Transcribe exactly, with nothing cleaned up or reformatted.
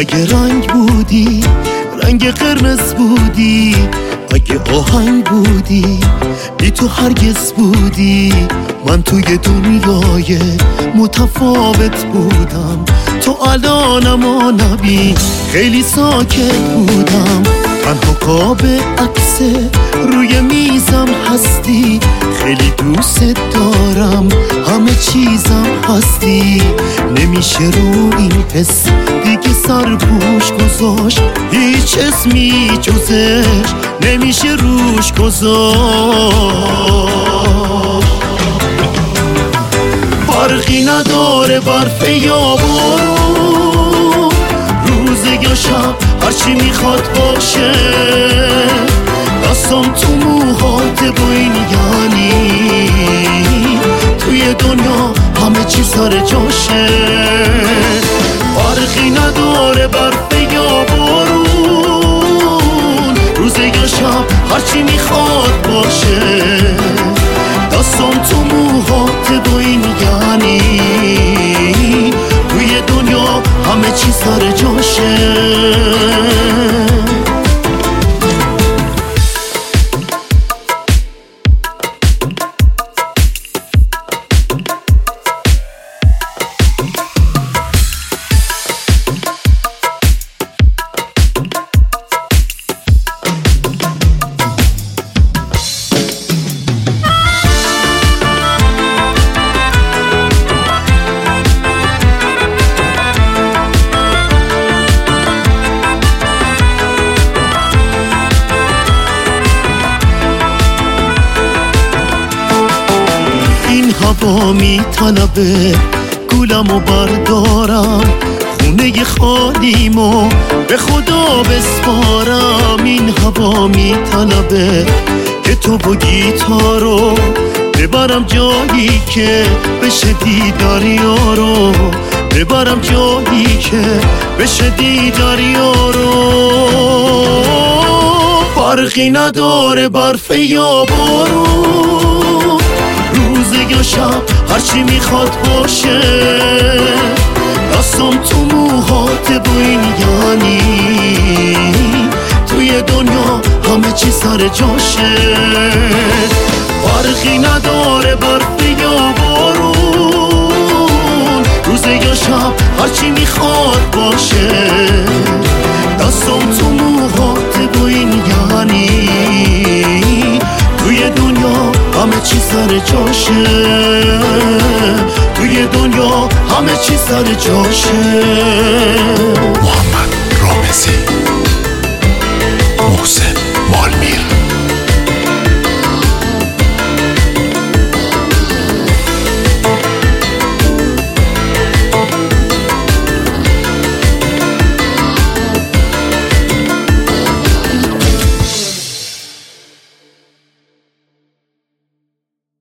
اگه رنگ بودی رنگ قرمز بودی، اگه آهنگ بودی بی تو هرگز بودی. من توی دنیای متفاوت بودم، تو الانم و نبین خیلی ساکت بودم. تنها قاب عکس روی میزم هستی، خیلی دوست دارم همه چیزم هستی. نمیشه رو این حس دیگه سر پوش گذاشت، هیچ اسمی جزش نمیشه روش گذاشت. فرقی نداره برف یا بارون، روز یا شب هرچی میخواد باشه. دستم تو موهات بوین یعنی توی دنیا همه چی سر جاشه. فرقی نداره برف یا بارون، روز یا شب هرچی میخواد باشه. دستم تو موهات بوین یعنی توی دنیا همه چی سر جاشه. هوا می طلبه گولمو بردارم، خونه خالیمو به خدا بسپارم. این هوا می طلبه که تو با گیتارو ببرم جایی که بشه دیدار یارو، ببرم جایی که بشه دیدار یارو. فرقی نداره برف یا بارون، روز یا شب هرچی میخواد باشه. دستم تو موهات بوین یعنی توی دنیا همه چی سر جاشه. فرقی نداره برف یا بارون، روز یا شب هرچی میخواد باشه. دستم تو موهات بوین یعنی توی دنیا همه چی سر جاشه. توی دنیا همه چی سر جاشه. محمد رامزی.